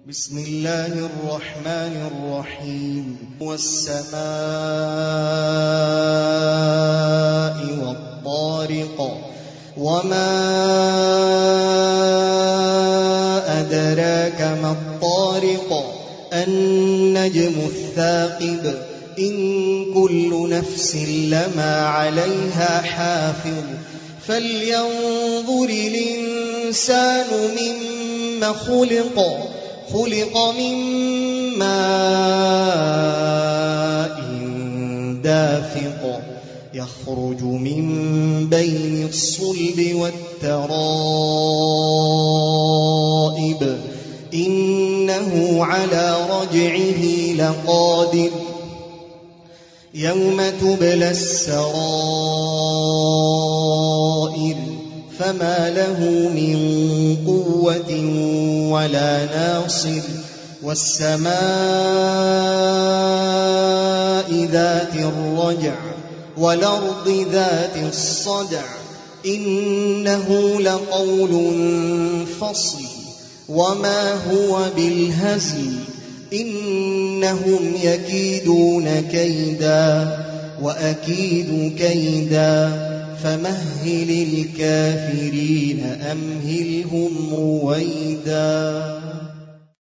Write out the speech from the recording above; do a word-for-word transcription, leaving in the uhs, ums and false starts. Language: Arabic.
بسم الله الرحمن الرحيم والسماء والطارق وما أدراك ما الطارق النجم الثاقب إن كل نفس لما عليها حافظ فلينظر الإنسان مما خلق خلق من ماء دافق يخرج من بين الصلب والترائب إنه على رجعه لقادر يوم تبلى السرائر فما له من قوة ولا ناصر والسماء ذات الرجع والأرض ذات الصدع إنه لقول فصل وما هو بالهزل إنهم يكيدون كيدا وأكيد كيدا فمهل الكافرين أمهلهم رويدا.